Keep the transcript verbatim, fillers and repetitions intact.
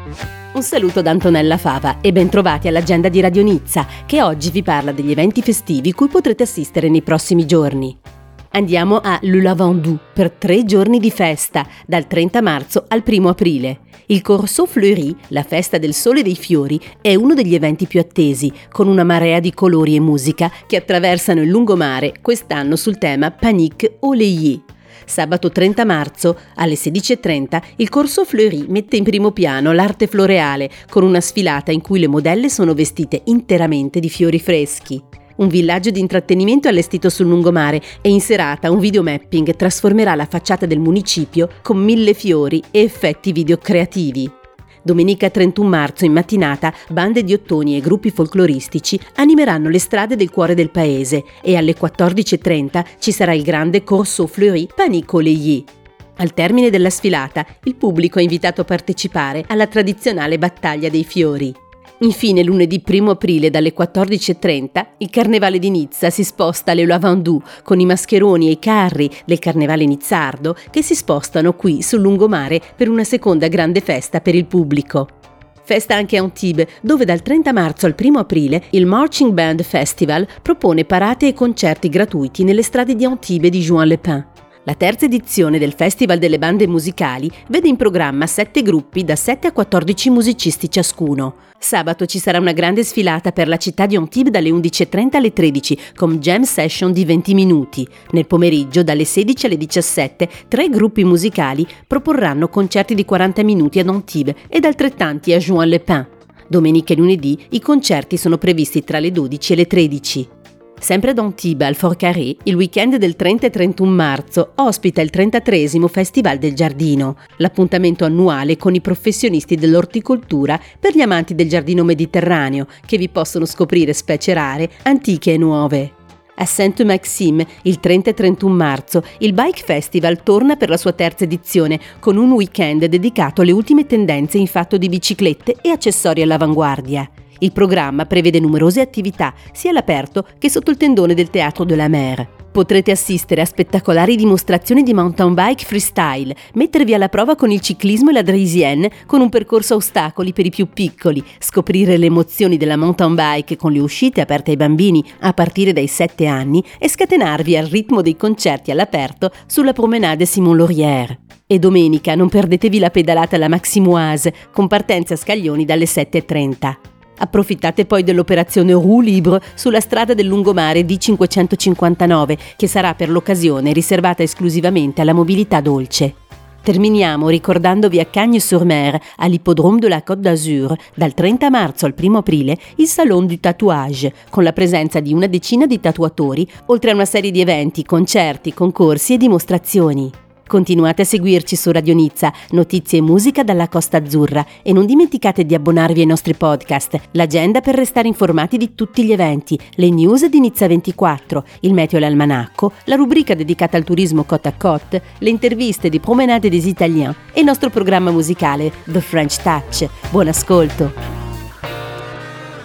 Un saluto da Antonella Fava e bentrovati all'agenda di Radio Nizza, che oggi vi parla degli eventi festivi cui potrete assistere nei prossimi giorni. Andiamo a Le Lavandou per tre giorni di festa, dal trenta marzo al primo aprile. Il Corso Fleury, la festa del sole e dei fiori, è uno degli eventi più attesi, con una marea di colori e musica che attraversano il lungomare, quest'anno sul tema Panique Oléié. Sabato trenta marzo alle sedici e trenta il Corso Fleury mette in primo piano l'arte floreale con una sfilata in cui le modelle sono vestite interamente di fiori freschi. Un villaggio di intrattenimento allestito sul lungomare e in serata un videomapping trasformerà la facciata del municipio con mille fiori e effetti video creativi. Domenica trentuno marzo in mattinata bande di ottoni e gruppi folcloristici animeranno le strade del cuore del paese e alle quattordici e trenta ci sarà il grande Corso Fleury Panique Oléié. Al termine della sfilata il pubblico è invitato a partecipare alla tradizionale battaglia dei fiori. Infine lunedì primo aprile dalle quattordici e trenta il Carnevale di Nizza si sposta alle Lavandou con i mascheroni e i carri del Carnevale nizzardo che si spostano qui sul lungomare per una seconda grande festa per il pubblico. Festa anche a Antibes, dove dal trenta marzo al primo aprile il Marching Band Festival propone parate e concerti gratuiti nelle strade di Antibes e di Juan-les-Pins. La terza edizione del Festival delle Bande Musicali vede in programma sette gruppi da sette a quattordici musicisti ciascuno. Sabato ci sarà una grande sfilata per la città di Antibes dalle undici e trenta alle tredici con jam session di venti minuti. Nel pomeriggio dalle sedici alle diciassette tre gruppi musicali proporranno concerti di quaranta minuti ad Antibes ed altrettanti a Juan-les-Pins. Domenica e lunedì i concerti sono previsti tra le dodici e le tredici. Sempre ad Antibes, al Fort Carré, il weekend del trenta e trentuno marzo ospita il trentatreesimo Festival del Giardino, l'appuntamento annuale con i professionisti dell'orticoltura per gli amanti del giardino mediterraneo, che vi possono scoprire specie rare, antiche e nuove. A Sainte-Maxime, il trenta e trentuno marzo, il Bike Festival torna per la sua terza edizione, con un weekend dedicato alle ultime tendenze in fatto di biciclette e accessori all'avanguardia. Il programma prevede numerose attività, sia all'aperto che sotto il tendone del Théâtre de la Mer. Potrete assistere a spettacolari dimostrazioni di mountain bike freestyle, mettervi alla prova con il ciclismo e la draisienne con un percorso a ostacoli per i più piccoli, scoprire le emozioni della mountain bike con le uscite aperte ai bambini a partire dai sette anni e scatenarvi al ritmo dei concerti all'aperto sulla promenade Simon Laurière. E domenica non perdetevi la pedalata alla Maximoise con partenze a scaglioni dalle sette e trenta. Approfittate poi dell'operazione Roue Libre sulla strada del lungomare D cinquecentocinquantanove, che sarà per l'occasione riservata esclusivamente alla mobilità dolce. Terminiamo ricordandovi a Cagnes-sur-Mer, all'Hippodrome de la Côte d'Azur, dal trenta marzo al primo aprile, il Salon du Tatouage, con la presenza di una decina di tatuatori, oltre a una serie di eventi, concerti, concorsi e dimostrazioni. Continuate a seguirci su Radio Nizza, notizie e musica dalla Costa Azzurra e non dimenticate di abbonarvi ai nostri podcast, l'agenda per restare informati di tutti gli eventi, le news di Nizza ventiquattro, il meteo e l'almanacco, la rubrica dedicata al turismo côte à côte, le interviste di Promenade des Italiens e il nostro programma musicale The French Touch. Buon ascolto!